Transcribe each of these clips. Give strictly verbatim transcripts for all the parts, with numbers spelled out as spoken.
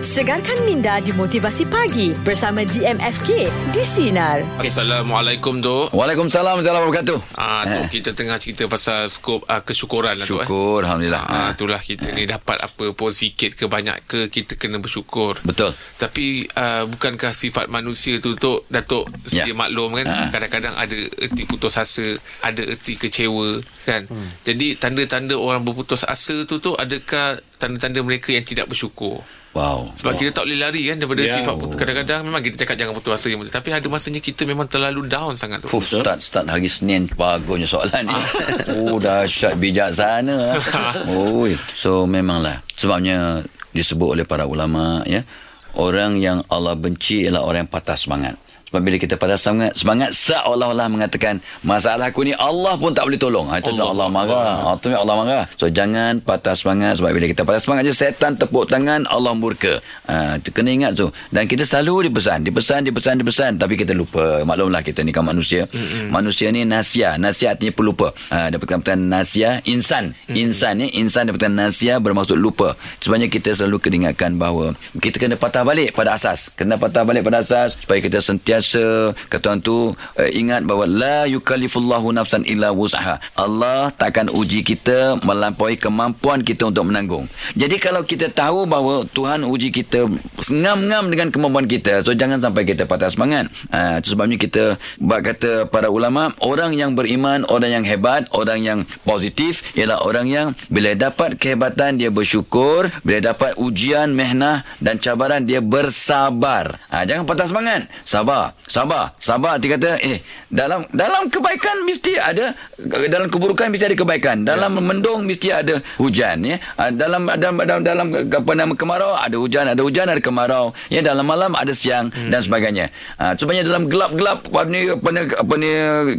Segarkan minda di Motivasi Pagi bersama D M F K di Sinar. Assalamualaikum tu. Waalaikumsalam warahmatullahi wabarakatuh. Ah tu eh. kita tengah cerita pasal skop uh, kesyukuran lah tu. Syukur, eh. Alhamdulillah. Ah itulah kita eh. ni dapat apa pun sikit ke banyak ke kita kena bersyukur. Betul. Tapi uh, bukankah sifat manusia tu tu Datuk sedia ya. maklum kan, ha. kadang-kadang ada erti putus asa, ada erti kecewa kan. Hmm. Jadi tanda-tanda orang berputus asa tu tu adakah tanda-tanda mereka yang tidak bersyukur? Wow. Sebab wow. kita tak boleh lari kan daripada yeah. sifat. Kadang-kadang memang kita cakap jangan putus asa, tapi ada masanya kita memang terlalu down sangat tu. Fuh, start start hari Senin bagusnya soalan ni. Oh, dahsyat bijaksana. Oi. So memanglah sebabnya disebut oleh para ulama ya, orang yang Allah benci ialah orang yang patah semangat. Sebab bila kita patah semangat, semangat seolah-olah mengatakan masalah aku ni Allah pun tak boleh tolong. Ha, itu Allah, Allah marah. Ha, itu Allah marah. So jangan patah semangat, sebab bila kita patah semangat je setan tepuk tangan, Allah murka. Ha, kena ingat tu. Dan kita selalu dipesan, dipesan, dipesan, dipesan, tapi kita lupa. Maklumlah kita ni kan manusia. Mm-hmm. Manusia ni nasia. Nasia artinya pelupa. Ha, dapatkan perkataan nasia, insan. Mm-hmm. Insan ni, insan dapatkan nasia bermaksud lupa. Sebabnya kita selalu kena ingatkan bahawa kita kena patah balik pada asas. Kena patah balik pada asas supaya kita sentiasa kata orang tu uh, ingat bahawa la yukallifullahu nafsan illa wus'aha. Allah takkan uji kita melampaui kemampuan kita untuk menanggung. Jadi kalau kita tahu bahawa Tuhan uji kita ngam-ngam dengan kemampuan kita, so jangan sampai kita patah semangat. Uh, itu sebabnya kita bab kata para ulama, orang yang beriman, orang yang hebat, orang yang positif ialah orang yang bila dapat kehebatan dia bersyukur, bila dapat ujian, mehnah dan cabaran dia bersabar. Uh, jangan patah semangat. Sabar. Sabar, sabar. Dia kata, eh, dalam dalam kebaikan mesti ada, dalam keburukan mesti ada kebaikan. Dalam ya. mendung mesti ada hujan, ya. Dalam dalam dalam, dalam apa nama kemarau ada hujan, ada hujan ada kemarau. Ya, dalam malam ada siang hmm. dan sebagainya. Ha, sebenarnya dalam gelap-gelap apa ni apa ni apa ni,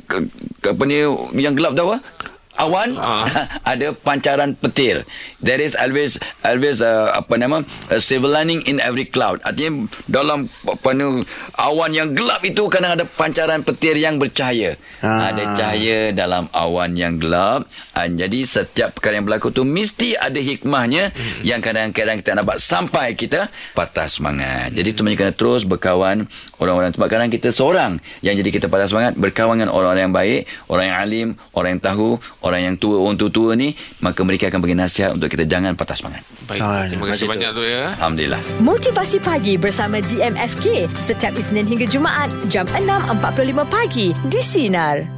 apa ni yang gelap tahu? Awan uh. ada pancaran petir. There is always always uh, apa nama a silver lining in every cloud. Artinya dalam apa ni awan yang gelap itu kadang ada pancaran petir yang bercahaya. Uh. Ada cahaya dalam awan yang gelap. Uh, jadi setiap perkara yang berlaku tu mesti ada hikmahnya hmm. yang kadang-kadang kita dapat sampai kita patah semangat. Jadi tu kena terus berkawan orang-orang, sebab kadang kita seorang yang jadi kita patah semangat, berkawan dengan orang-orang yang baik, orang yang alim, orang yang tahu, orang yang tua, orang tua-tua ni, maka mereka akan bagi nasihat untuk kita jangan patah semangat. Baik, terima kasih banyak tu ya. Alhamdulillah. Motivasi Pagi bersama D M F K setiap Isnin hingga Jumaat jam enam empat puluh lima pagi di Sinar.